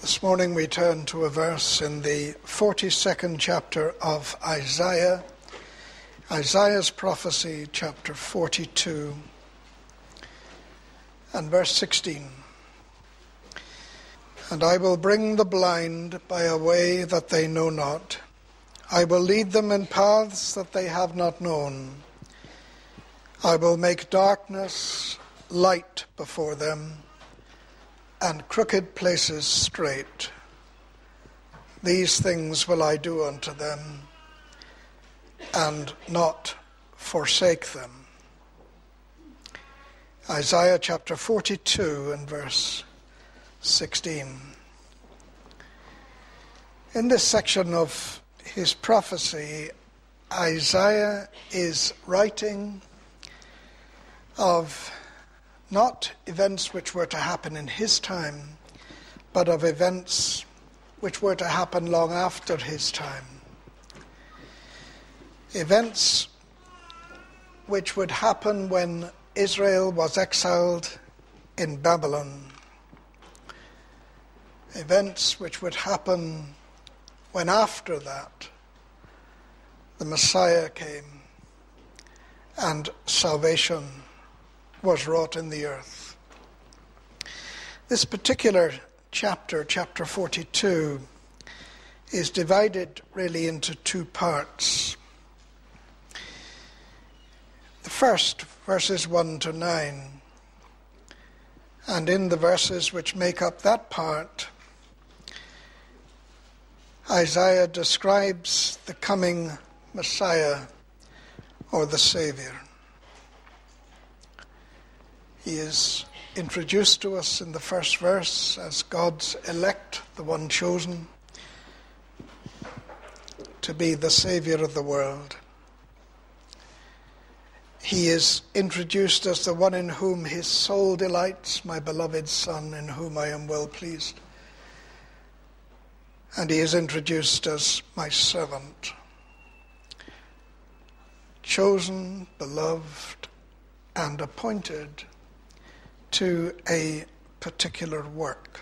This morning we turn to a verse in the 42nd chapter of Isaiah, Isaiah's prophecy, chapter 42, and verse 16. And I will bring the blind by a way that they know not. I will lead them in paths that they have not known. I will make darkness light before them, and crooked places straight. These things will I do unto them, and not forsake them. Isaiah chapter 42 and verse 16. In this section of his prophecy, Isaiah is writing of not events which were to happen in his time, but of events which were to happen long after his time. Events which would happen when Israel was exiled in Babylon. Events which would happen when after that the Messiah came and salvation was wrought in the earth. This particular chapter 42, is divided really into two parts. The first, verses 1 to 9, and in the verses which make up that part, Isaiah describes the coming Messiah or the Savior. He is introduced to us in the first verse as God's elect, the one chosen to be the Savior of the world. He is introduced as the one in whom his soul delights, my beloved Son, in whom I am well pleased. And he is introduced as my servant, chosen, beloved, and appointed to a particular work.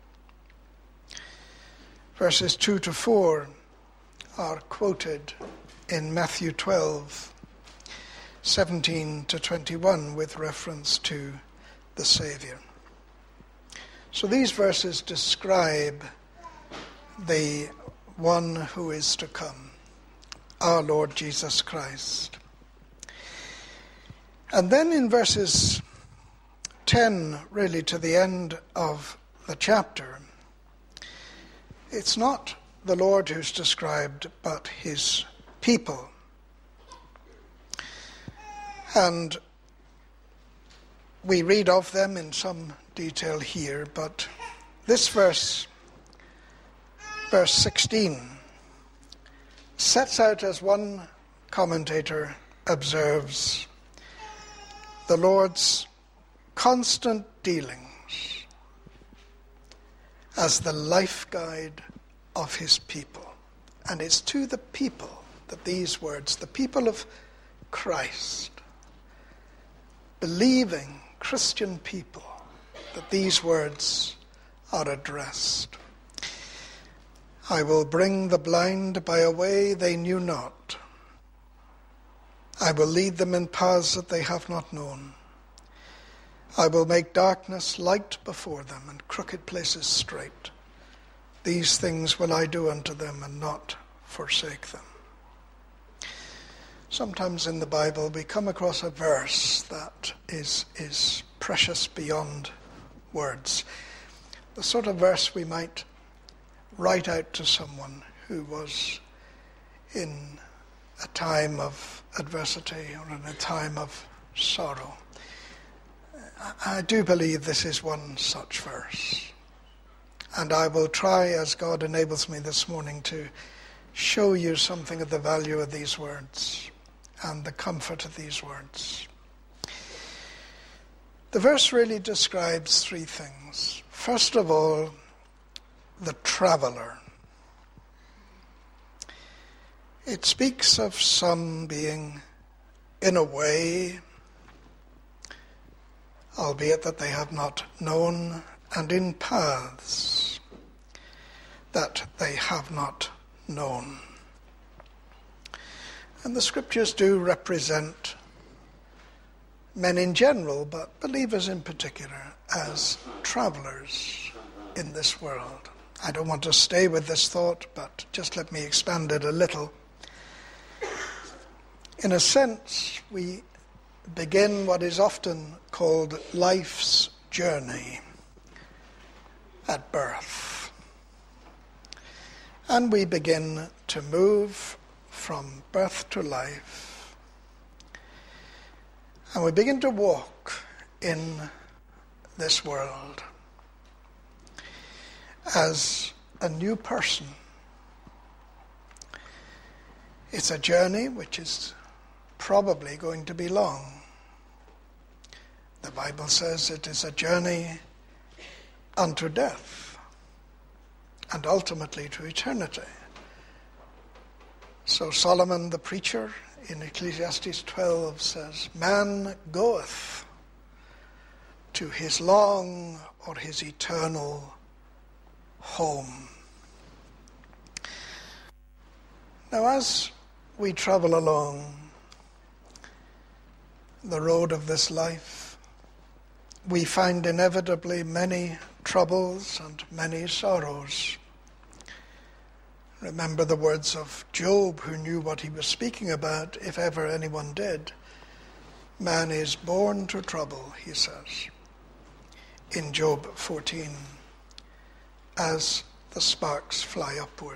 Verses 2 to 4 are quoted in Matthew 12, 17 to 21 with reference to the Savior. So these verses describe the one who is to come, our Lord Jesus Christ. And then in verses 10, really to the end of the chapter, it's not the Lord who's described, but his people. And we read of them in some detail here, but this verse 16, sets out, as one commentator observes, the Lord's constant dealings as the life guide of his people. And it's to the people that these words, the people of Christ, believing Christian people, that these words are addressed. I will bring the blind by a way they knew not. I will lead them in paths that they have not known. I will make darkness light before them, and crooked places straight. These things will I do unto them, and not forsake them. Sometimes in the Bible we come across a verse that is precious beyond words. The sort of verse we might write out to someone who was in a time of adversity or in a time of sorrow. I do believe this is one such verse. And I will try, as God enables me this morning, to show you something of the value of these words and the comfort of these words. The verse really describes three things. First of all, the traveler. It speaks of some being in a way, albeit that they have not known, and in paths. that they have not known. And the scriptures do represent men in general, but believers in particular, as travelers in this world. I don't want to stay with this thought, but just let me expand it a little. In a sense, we begin what is often called life's journey at birth. And we begin to move from birth to life. And we begin to walk in this world as a new person. It's a journey which is probably going to be long. The Bible says it is a journey unto death and ultimately to eternity. So Solomon the preacher in Ecclesiastes 12 says, man goeth to his long or his eternal home. Now, as we travel along the road of this life, we find inevitably many troubles and many sorrows. Remember the words of Job, who knew what he was speaking about, if ever anyone did. Man is born to trouble, he says, in Job 14, as the sparks fly upward.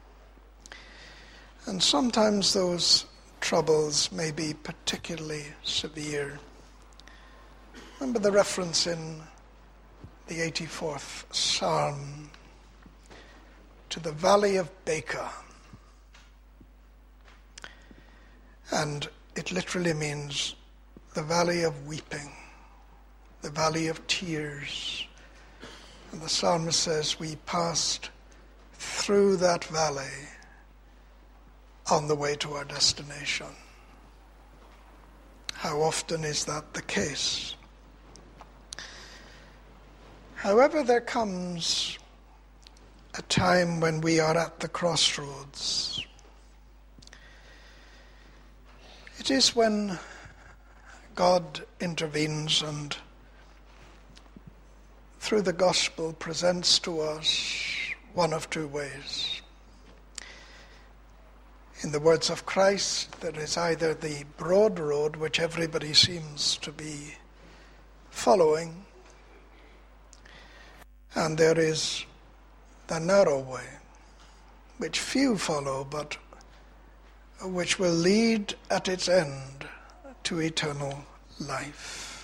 And sometimes those troubles may be particularly severe. Remember the reference in the 84th Psalm to the valley of Baca. And it literally means the valley of weeping, the valley of tears. And the psalmist says, we passed through that valley on the way to our destination. How often is that the case? However, there comes a time when we are at the crossroads. It is when God intervenes and through the gospel presents to us one of two ways. In the words of Christ, there is either the broad road, which everybody seems to be following, and there is the narrow way, which few follow, but which will lead at its end to eternal life.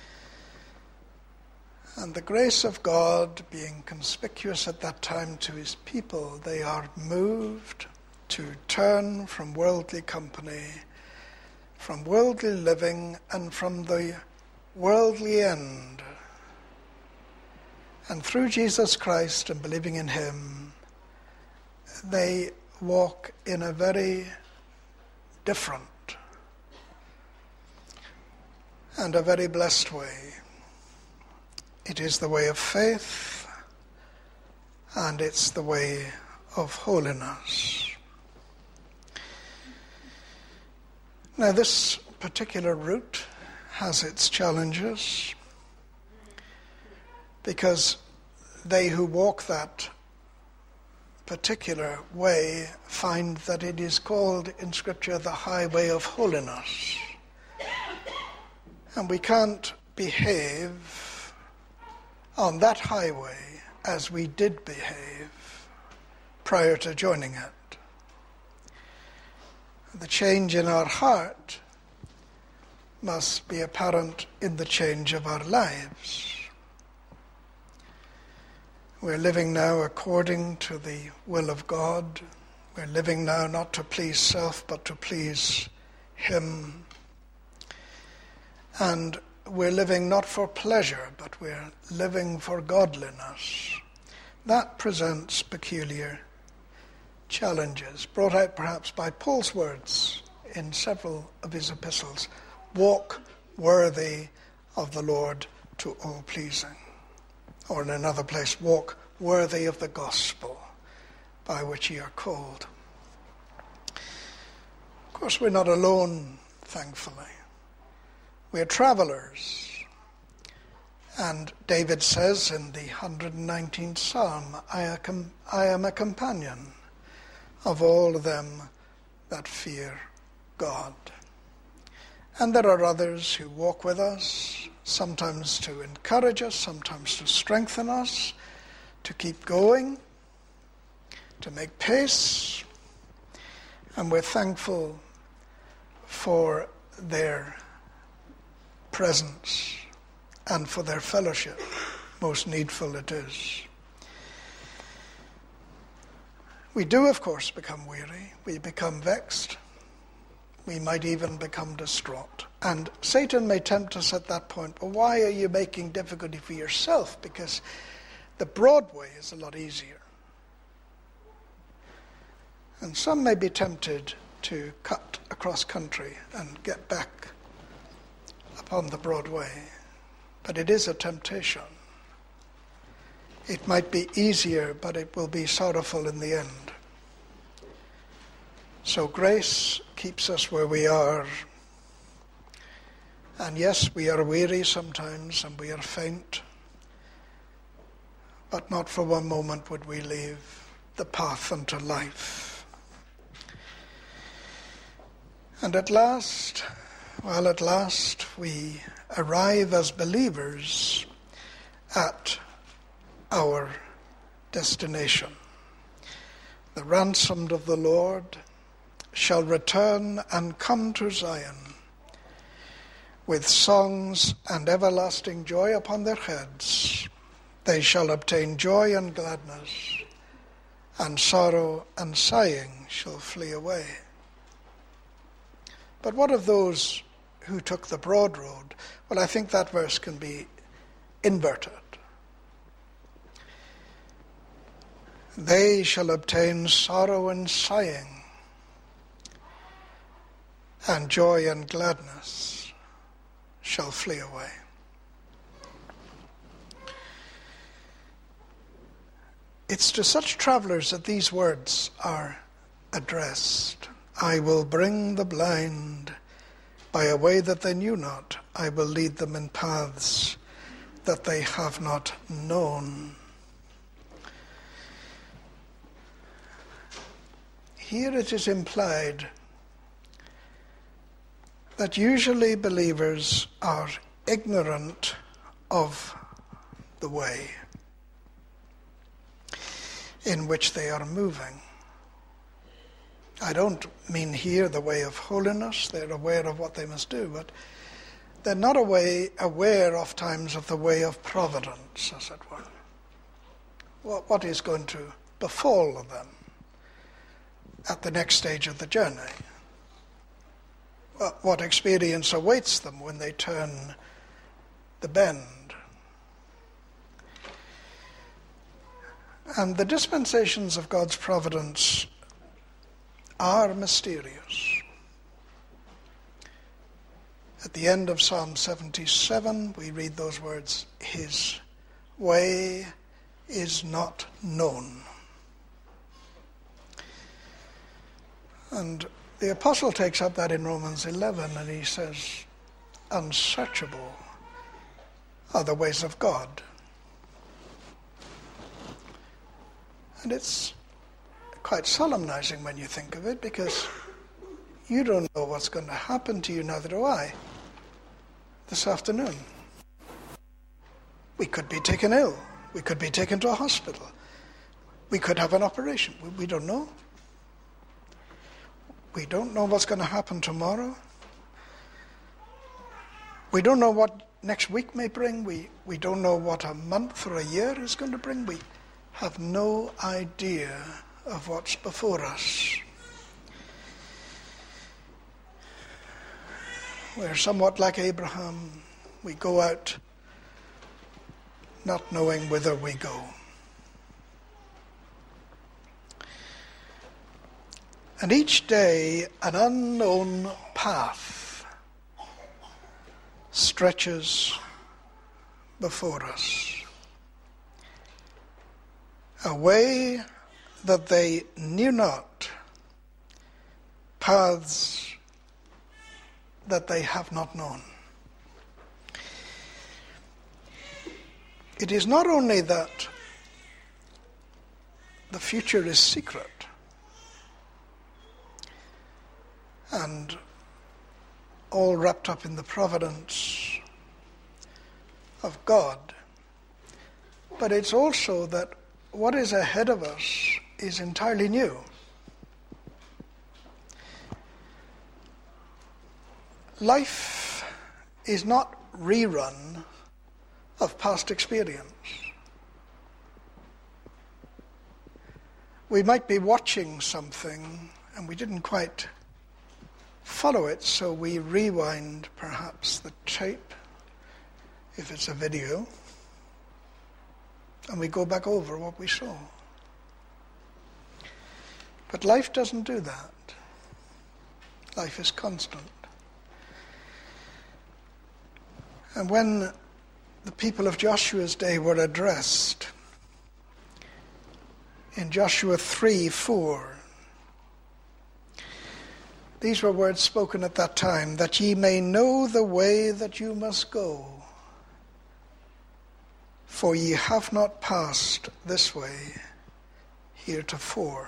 And the grace of God being conspicuous at that time to his people, they are moved to turn from worldly company, from worldly living, and from the worldly end. And through Jesus Christ and believing in him, they walk in a very different and a very blessed way. It is the way of faith, and it's the way of holiness. Now, this particular route has its challenges, because they who walk that particular way find that it is called in Scripture the highway of holiness. And we can't behave on that highway as we did behave prior to joining it. The change in our heart must be apparent in the change of our lives. We're living now according to the will of God. We're living now not to please self, but to please him. And we're living not for pleasure, but we're living for godliness. That presents peculiar challenges, brought out perhaps by Paul's words in several of his epistles. Walk worthy of the Lord to all pleasing. Or in another place, walk worthy of the gospel. by which ye are called. Of course, we're not alone, thankfully. We're travelers. And David says in the 119th Psalm, I am a companion of all them that fear God. And there are others who walk with us, sometimes to encourage us, sometimes to strengthen us, to keep going, to make pace. And we're thankful for their presence and for their fellowship. Most needful it is. We do, of course, become weary. We become vexed. We might even become distraught. And Satan may tempt us at that point, well, why are you making difficulty for yourself? Because the broad way is a lot easier. And some may be tempted to cut across country and get back upon the broad way. But it is a temptation. It might be easier, but it will be sorrowful in the end. So grace keeps us where we are. And yes, we are weary sometimes and we are faint. But not for one moment would we leave the path unto life. And at last we arrive as believers at our destination. The ransomed of the Lord shall return and come to Zion with songs and everlasting joy upon their heads. They shall obtain joy and gladness, and sorrow and sighing shall flee away. But what of those who took the broad road? Well, I think that verse can be inverted. They shall obtain sorrow and sighing, and joy and gladness shall flee away. It's to such travelers that these words are addressed. I will bring the blind by a way that they knew not. I will lead them in paths that they have not known. Here it is implied that usually believers are ignorant of the way in which they are moving. I don't mean here the way of holiness. They're aware of what they must do, but they're not aware of times of the way of providence, as it were. What is going to befall them at the next stage of the journey? What experience awaits them when they turn the bend? And the dispensations of God's providence are mysterious. At the end of Psalm 77, we read those words, His way is not known. And the apostle takes up that in Romans 11, and he says, unsearchable are the ways of God. And it's quite solemnizing when you think of it, because you don't know what's going to happen to you, neither do I, this afternoon. We could be taken ill. We could be taken to a hospital. We could have an operation. We don't know. We don't know what's going to happen tomorrow. We don't know what next week may bring. We don't know what a month or a year is going to bring. We have no idea of what's before us. We're somewhat like Abraham. We go out not knowing whither we go. And each day an unknown path stretches before us. A way that they knew not paths that they have not known. It is not only that the future is secret and all wrapped up in the providence of God, but it's also that what is ahead of us is entirely new. Life is not rerun of past experience. We might be watching something and we didn't quite follow it, so we rewind perhaps the tape, if it's a video, and we go back over what we saw. But life doesn't do that. Life is constant. And when the people of Joshua's day were addressed, in Joshua 3:4, these were words spoken at that time, that ye may know the way that you must go, for ye have not passed this way heretofore.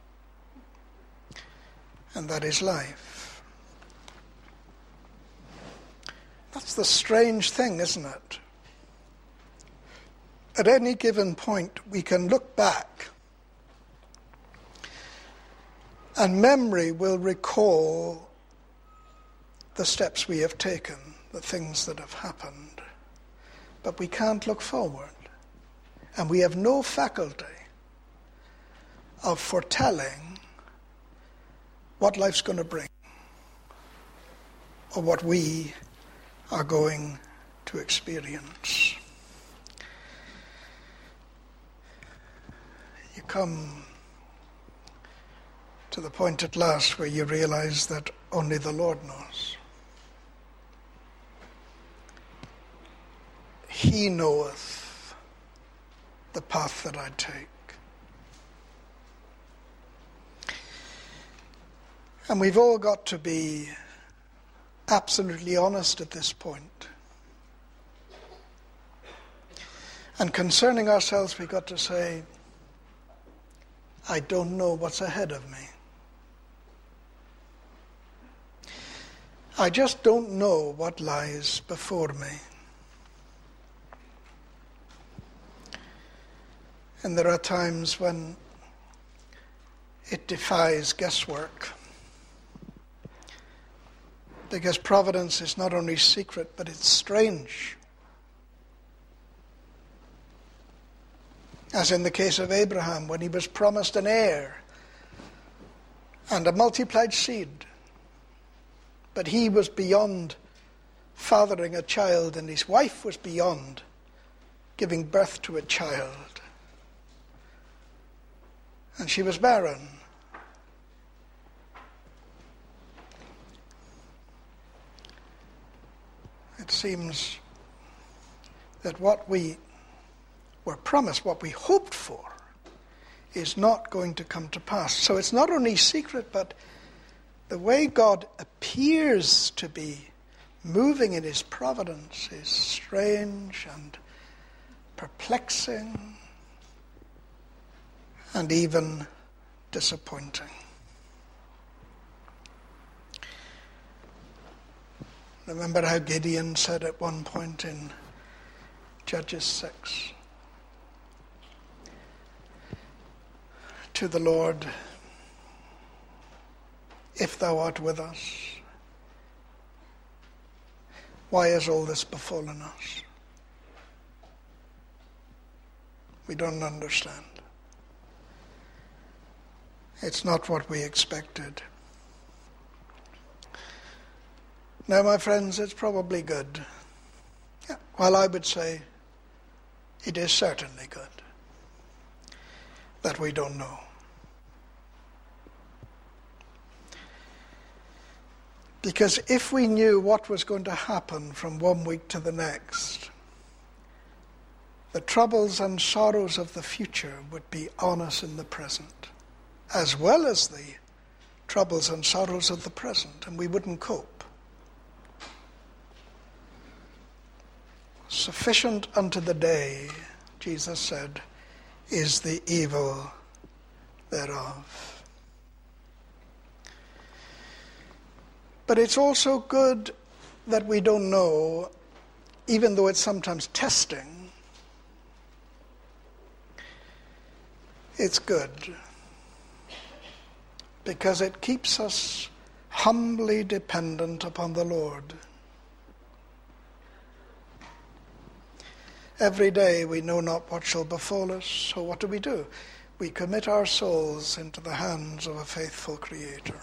And that is life. That's the strange thing, isn't it? At any given point, we can look back and memory will recall the steps we have taken, the things that have happened. But we can't look forward. And we have no faculty of foretelling what life's going to bring or what we are going to experience. You come to the point at last where you realize that only the Lord knows. He knoweth the path that I take. And we've all got to be absolutely honest at this point. And concerning ourselves, we've got to say, I don't know what's ahead of me. I just don't know what lies before me. And there are times when it defies guesswork. Because providence is not only secret, but it's strange. As in the case of Abraham, when he was promised an heir and a multiplied seed. But he was beyond fathering a child, and his wife was beyond giving birth to a child. And she was barren. It seems that what we were promised, what we hoped for, is not going to come to pass. So it's not only secret, but the way God appears to be moving in his providence is strange and perplexing and even disappointing. Remember how Gideon said at one point in Judges 6 to the Lord, if thou art with us, why has all this befallen us? We don't understand. It's not what we expected. Now, my friends, it's probably good. Well, I would say it is certainly good that we don't know. Because if we knew what was going to happen from one week to the next, the troubles and sorrows of the future would be on us in the present, as well as the troubles and sorrows of the present, and we wouldn't cope. Sufficient unto the day, Jesus said, is the evil thereof. But it's also good that we don't know, even though it's sometimes testing. It's good because it keeps us humbly dependent upon the Lord. Every day we know not what shall befall us, so what do? We commit our souls into the hands of a faithful Creator.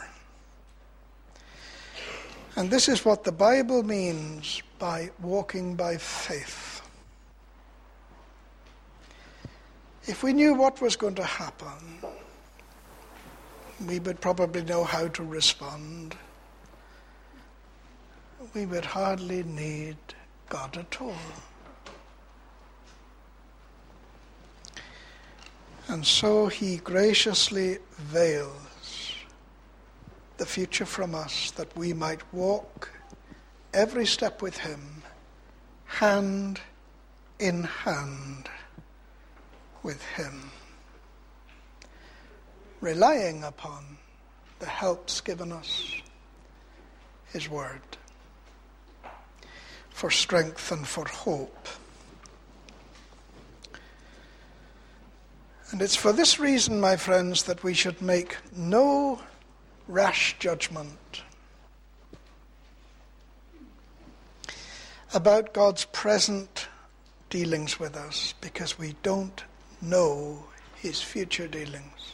And this is what the Bible means by walking by faith. If we knew what was going to happen, we would probably know how to respond. We would hardly need God at all. And so he graciously veils the future from us, that we might walk every step with him, hand in hand with him, relying upon the helps given us, his word, for strength and for hope. And it's for this reason, my friends, that we should make no rash judgment about God's present dealings with us, because we don't know his future dealings.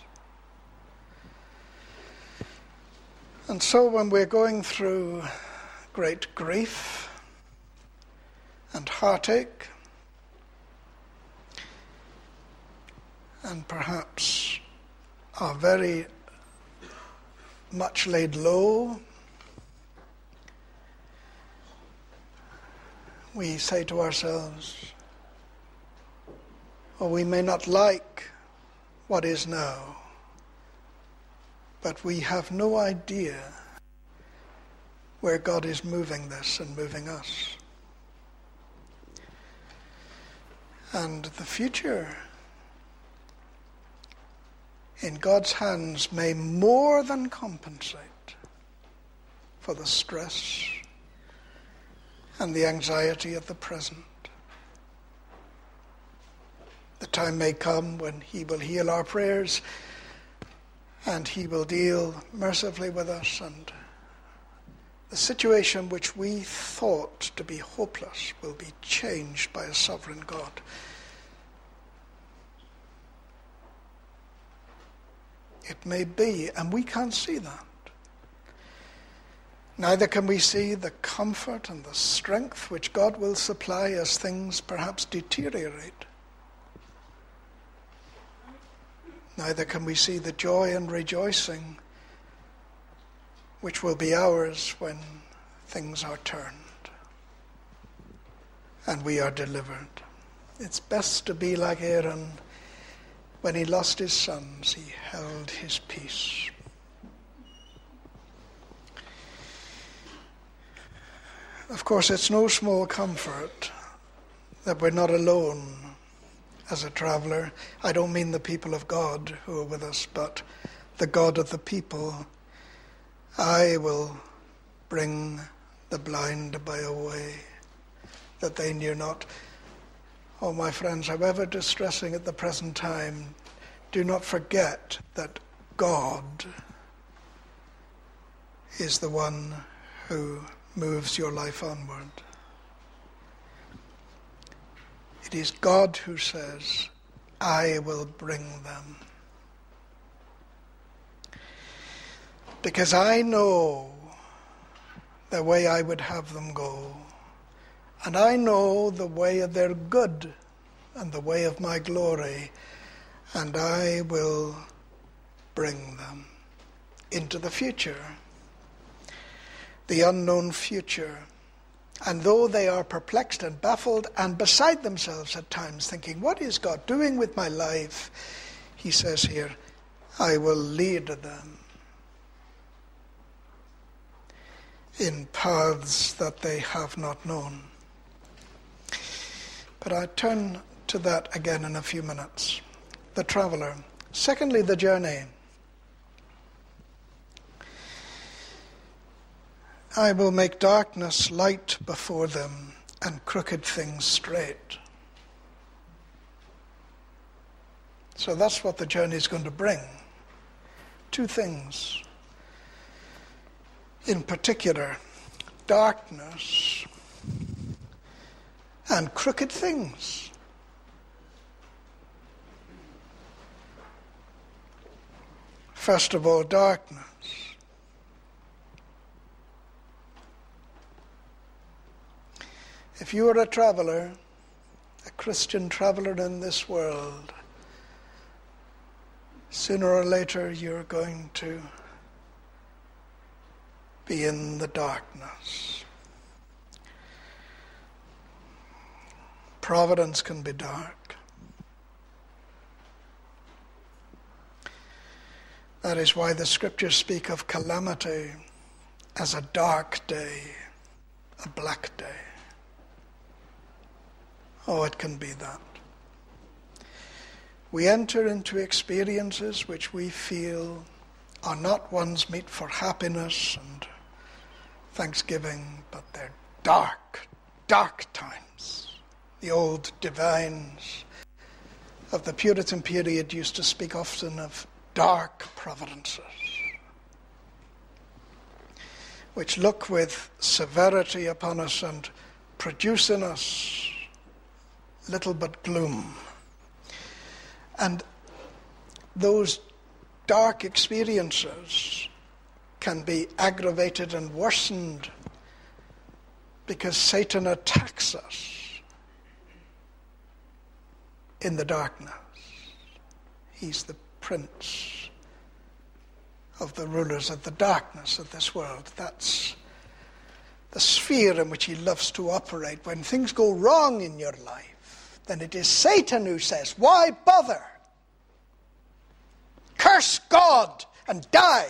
And so when we're going through great grief and heartache, and perhaps are very much laid low, we say to ourselves, well, we may not like what is now, but we have no idea where God is moving this and moving us. And the future in God's hands may more than compensate for the stress and the anxiety of the present. The time may come when he will heal our prayers and he will deal mercifully with us, and the situation which we thought to be hopeless will be changed by a sovereign God. It may be, and we can't see that. Neither can we see the comfort and the strength which God will supply as things perhaps deteriorate. Neither can we see the joy and rejoicing which will be ours when things are turned and we are delivered. It's best to be like Aaron. When he lost his sons, he held his peace. Of course, it's no small comfort that we're not alone as a traveller. I don't mean the people of God who are with us, but the God of the people. I will bring the blind by a way that they knew not. Oh, my friends, however distressing at the present time, do not forget that God is the one who moves your life onward. It is God who says, I will bring them. Because I know the way I would have them go. And I know the way of their good and the way of my glory, and I will bring them into the future, the unknown future And though they are perplexed and baffled and beside themselves at times, thinking, what is God doing with my life? He says here, I will lead them in paths that they have not known. But I turn to that again in a few minutes. The traveller. Secondly, the journey. I will make darkness light before them and crooked things straight. So that's what the journey is going to bring. Two things. In particular, darkness and crooked things. First of all, darkness. If you are a traveller, a Christian traveller in this world, sooner or later you're going to be in the darkness. Providence can be dark. That is why the scriptures speak of calamity as a dark day, a black day. Oh, it can be that. We enter into experiences which we feel are not ones meet for happiness and thanksgiving, but they're dark, dark times. The old divines of the Puritan period used to speak often of dark providences, which look with severity upon us and produce in us little but gloom. And those dark experiences can be aggravated and worsened because Satan attacks us in the darkness. He's the prince of the rulers of the darkness of this world. That's the sphere in which he loves to operate. When things go wrong in your life, then it is Satan who says, why bother? Curse God and die.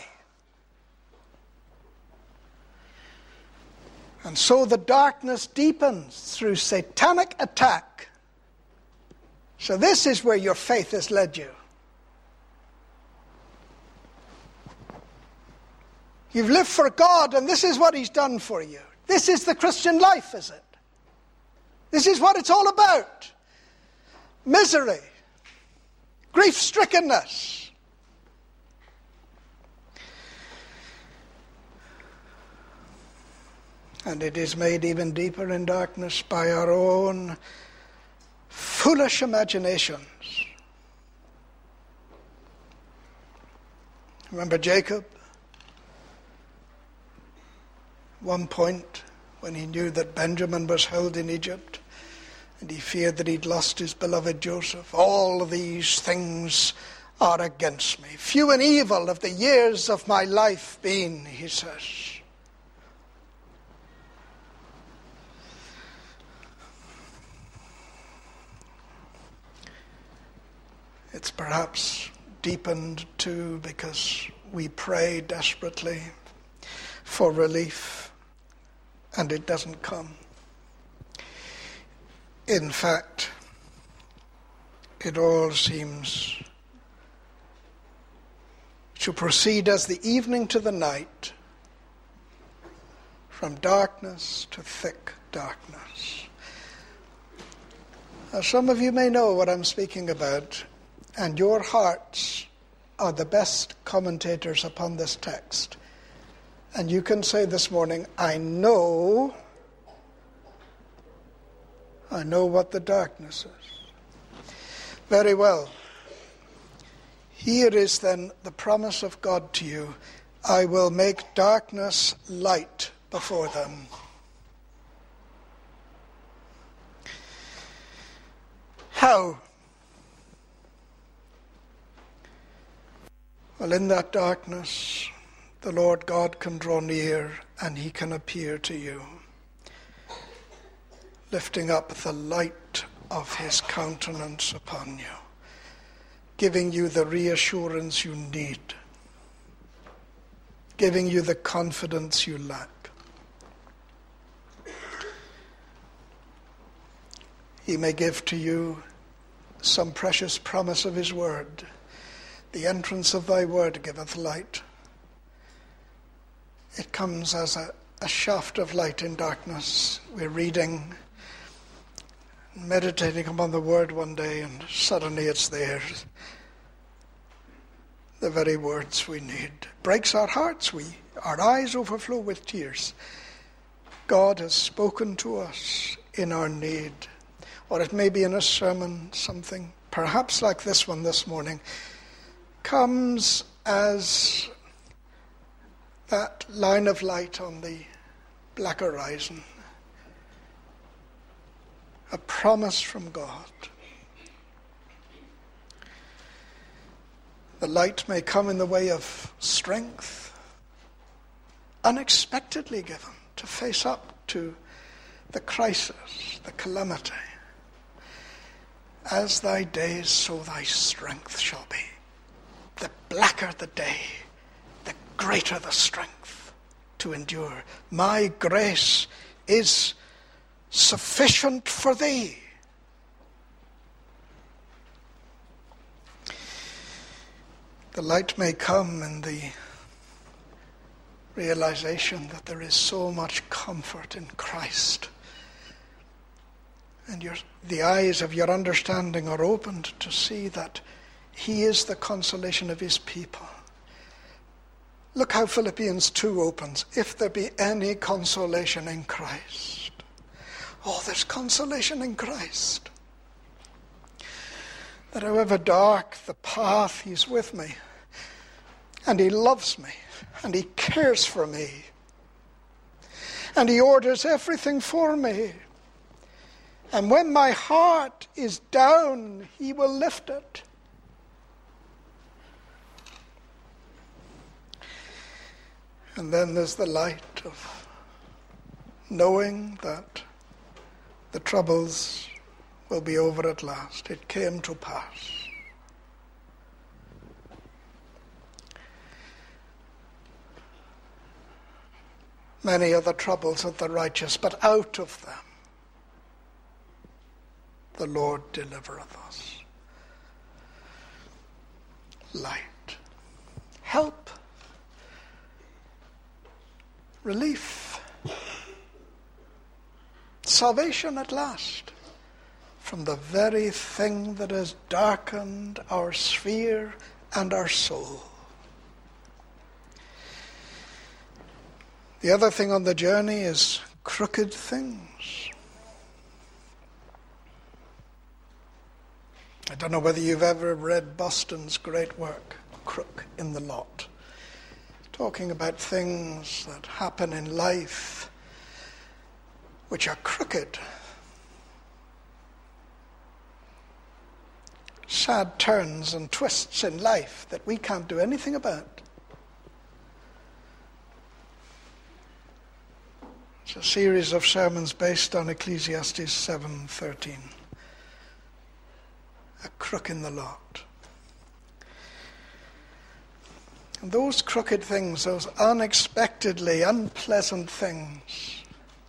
And so the darkness deepens through satanic attack. So this is where your faith has led you. You've lived for God, and this is what he's done for you. This is the Christian life, is it? This is what it's all about. Misery, grief-strickenness. And it is made even deeper in darkness by our own foolish imaginations. Remember Jacob? One point when he knew that Benjamin was held in Egypt, and he feared that he'd lost his beloved Joseph. All these things are against me. Few and evil have the years of my life been, he says. It's perhaps deepened too because we pray desperately for relief and it doesn't come. In fact, it all seems to proceed as the evening to the night, from darkness to thick darkness. Now, some of you may know what I'm speaking about, and your hearts are the best commentators upon this text. And you can say this morning, I know what the darkness is. Very well. Here is then the promise of God to you. I will make darkness light before them. How? Well, in that darkness, the Lord God can draw near and he can appear to you. lifting up the light of his countenance upon you, giving you the reassurance you need, giving you the confidence you lack. He may give to you some precious promise of his word. The entrance of thy word giveth light. It comes as a shaft of light in darkness. We're reading, meditating upon the word one day, and suddenly it's there. The very words we need. Breaks our hearts. Our eyes overflow with tears. God has spoken to us in our need. Or it may be in a sermon, something, perhaps like this one this morning, comes as that line of light on the black horizon. A promise from God. The light may come in the way of strength, unexpectedly given, to face up to the crisis, the calamity. As thy days, so thy strength shall be. The blacker the day, the greater the strength to endure. My grace is sufficient for thee. The light may come in the realization that there is so much comfort in Christ. And the eyes of your understanding are opened to see that he is the consolation of his people. Look how Philippians 2 opens. If there be any consolation in Christ. Oh, there's consolation in Christ. That however dark the path, he's with me. And he loves me. And he cares for me. And he orders everything for me. And when my heart is down, he will lift it. And then there's the light of knowing that the troubles will be over at last. It came to pass. Many are the troubles of the righteous, but out of them the Lord delivereth us. Light, help, relief, salvation at last from the very thing that has darkened our sphere and our soul. The other thing on the journey is crooked things. I don't know whether you've ever read Boston's great work, Crook in the Lot, talking about things that happen in life which are crooked. Sad turns and twists in life that we can't do anything about. It's a series of sermons based on Ecclesiastes 7:13. A crook in the lot. And those crooked things, those unexpectedly unpleasant things,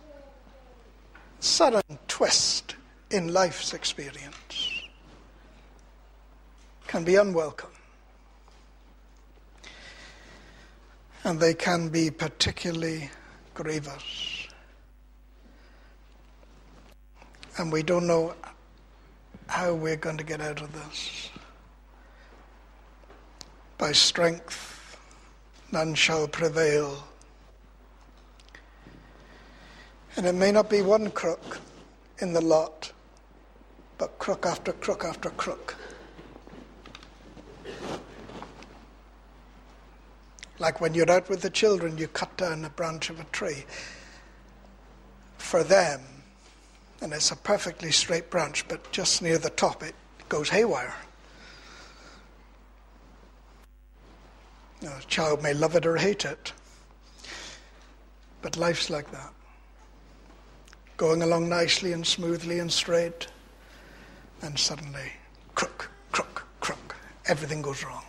sudden twist in life's experience, can be unwelcome. And they can be particularly grievous. And we don't know how we're going to get out of this. By strength, none shall prevail. And it may not be one crook in the lot, but crook after crook after crook. Like when you're out with the children, you cut down a branch of a tree. For them, and it's a perfectly straight branch, but just near the top it goes haywire. Now, a child may love it or hate it, but life's like that. going along nicely and smoothly and straight, and suddenly, crook, crook, crook, everything goes wrong.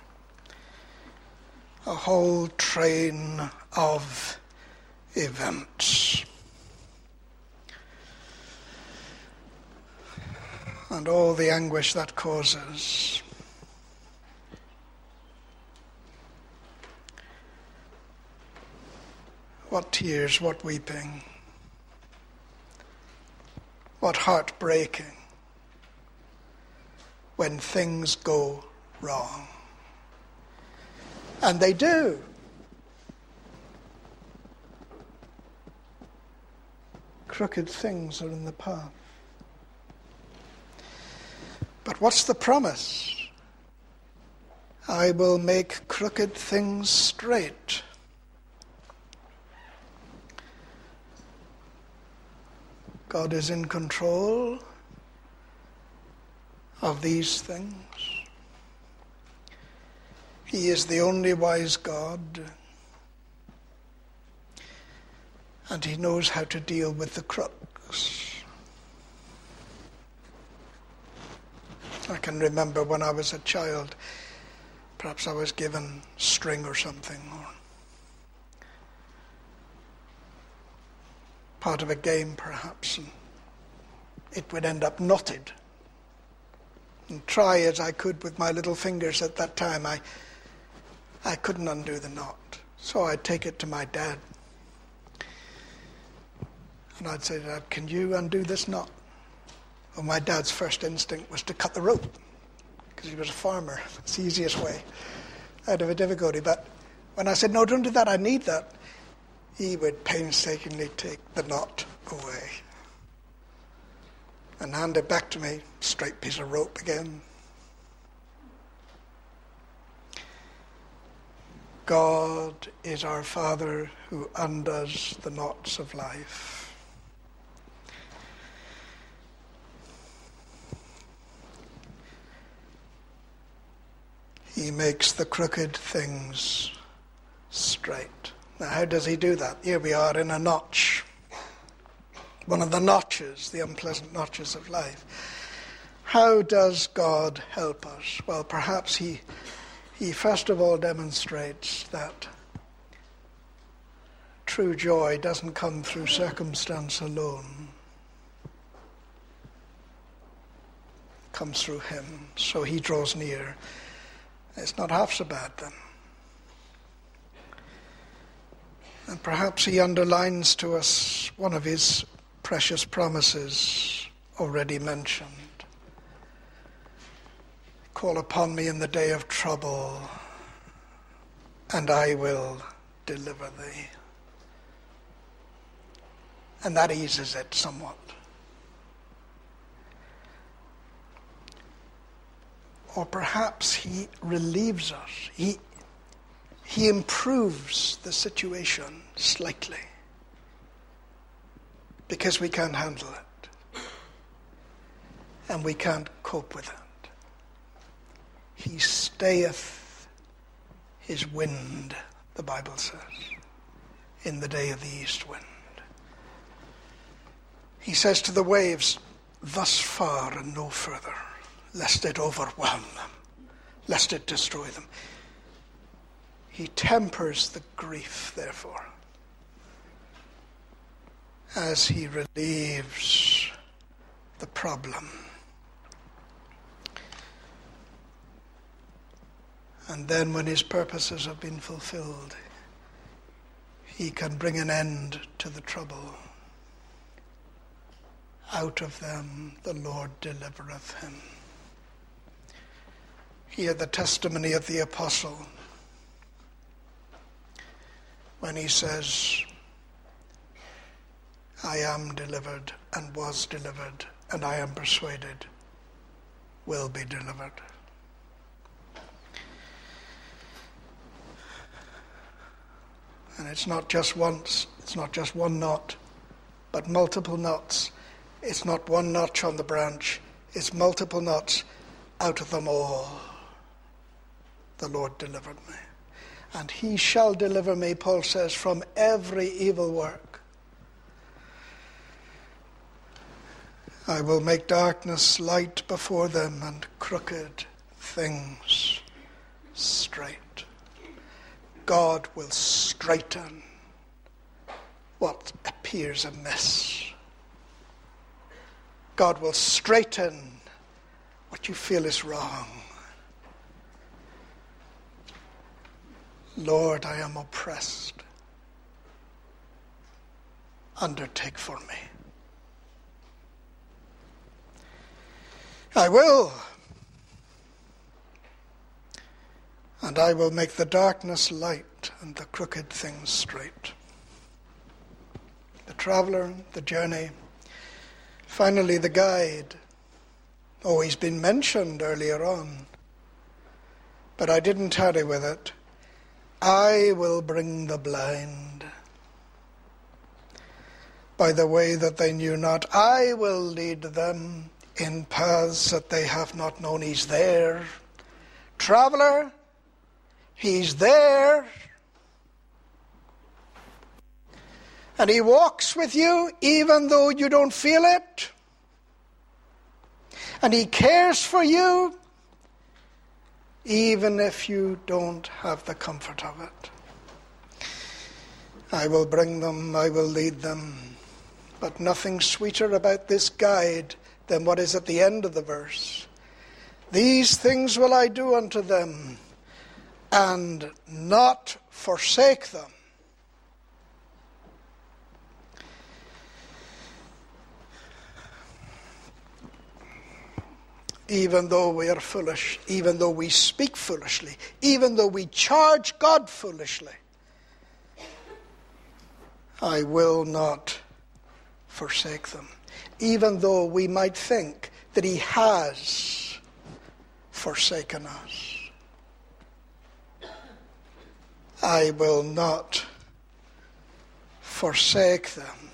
A whole train of events. And all the anguish that causes. What tears, what weeping, what heartbreaking when things go wrong. And they do. Crooked things are in the path. But what's the promise? I will make crooked things straight. God is in control of these things. He is the only wise God, and he knows how to deal with the crooks. I can remember when I was a child, perhaps I was given string or something, or part of a game perhaps, and it would end up knotted. And try as I could with my little fingers at that time, I couldn't undo the knot. So I'd take it to my dad. And I'd say, Dad, can you undo this knot? Well, my dad's first instinct was to cut the rope, because he was a farmer. It's the easiest way out of a difficulty. But when I said, no, don't do that, I need that, he would painstakingly take the knot away and hand it back to me, straight piece of rope again. God is our Father who undoes the knots of life. He makes the crooked things straight. Now, how does he do that? Here we are in a notch. One of the notches, the unpleasant notches of life. How does God help us? Well, perhaps he first of all demonstrates that true joy doesn't come through circumstance alone. It comes through him. So he draws near. It's not half so bad then. And perhaps he underlines to us one of his precious promises already mentioned. Call upon me in the day of trouble, and I will deliver thee. And that eases it somewhat. Or perhaps he relieves us. He improves the situation slightly because we can't handle it and we can't cope with it. He stayeth his wind, the Bible says, in the day of the east wind. He says to the waves, thus far and no further, lest it overwhelm them, lest it destroy them. He tempers the grief, therefore, as he relieves the problem. And then when his purposes have been fulfilled, he can bring an end to the trouble. Out of them the Lord delivereth him. Hear the testimony of the apostle when he says, I am delivered and was delivered, and I am persuaded will be delivered. And it's not just once, it's not just one knot, but multiple knots. It's not one notch on the branch, it's multiple knots. Out of them all the Lord delivered me. And he shall deliver me, Paul says, from every evil work. I will make darkness light before them and crooked things straight. God will straighten what appears amiss. God will straighten what you feel is wrong. Lord, I am oppressed. Undertake for me. I will. And I will make the darkness light and the crooked things straight. The traveler, the journey. Finally, the guide. Oh, he's been mentioned earlier on, but I didn't tarry with it. I will bring the blind by the way that they knew not. I will lead them in paths that they have not known. He's there. Traveler, he's there. And he walks with you even though you don't feel it. And he cares for you even if you don't have the comfort of it. I will bring them, I will lead them. But nothing sweeter about this guide than what is at the end of the verse. These things will I do unto them, and not forsake them. Even though we are foolish, even though we speak foolishly, even though we charge God foolishly, I will not forsake them. Even though we might think that he has forsaken us, I will not forsake them.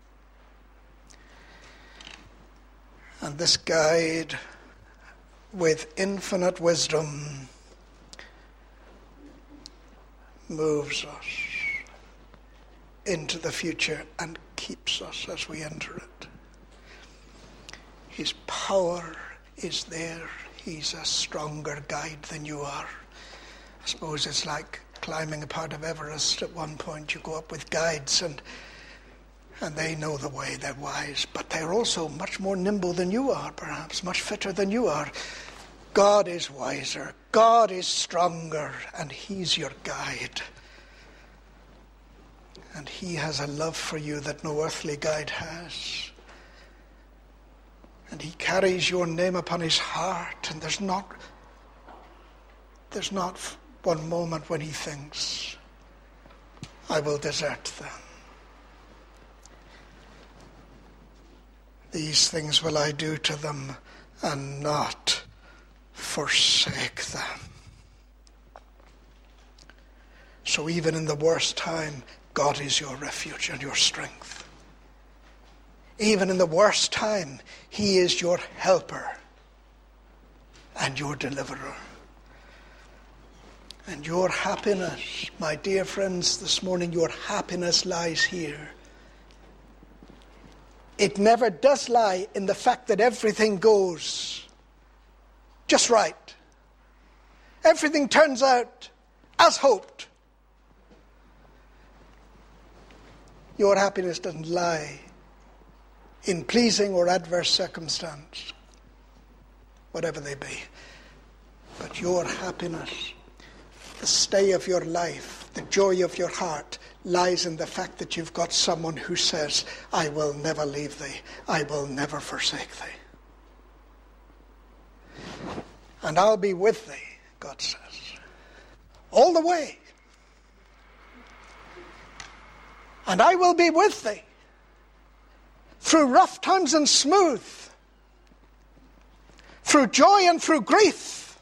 And this guide, with infinite wisdom, moves us into the future and keeps us as we enter it. His power is there. He's a stronger guide than you are. I suppose it's like climbing a part of Everest. At one point you go up with guides and they know the way, they're wise, but they're also much more nimble than you are, perhaps, much fitter than you are. God is wiser, God is stronger, and he's your guide. And he has a love for you that no earthly guide has. And he carries your name upon his heart, and there's not one moment when he thinks, I will desert them. These things will I do to them, and not forsake them. So even in the worst time, God is your refuge and your strength. Even in the worst time, he is your helper and your deliverer. And your happiness, my dear friends, this morning, your happiness lies here. It never does lie in the fact that everything goes just right. Everything turns out as hoped. Your happiness doesn't lie in pleasing or adverse circumstance, whatever they be. But your happiness, the stay of your life, the joy of your heart, lies in the fact that you've got someone who says, I will never leave thee, I will never forsake thee. And I'll be with thee, God says, all the way. And I will be with thee through rough times and smooth, through joy and through grief,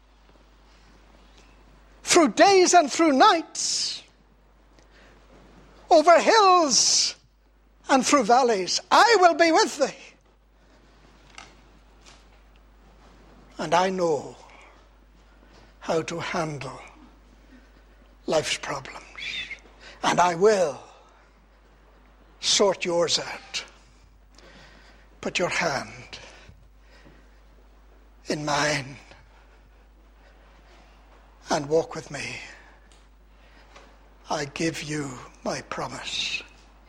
through days and through nights, over hills and through valleys. I will be with thee. And I know how to handle life's problems. And I will sort yours out. put your hand in mine and walk with me. I give you my promise.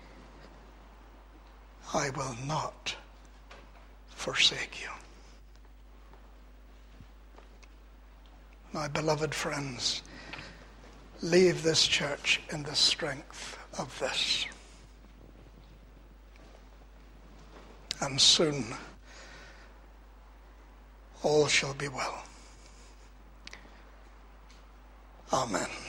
I will not forsake you. My beloved friends, leave this church in the strength of this. And soon all shall be well. Amen.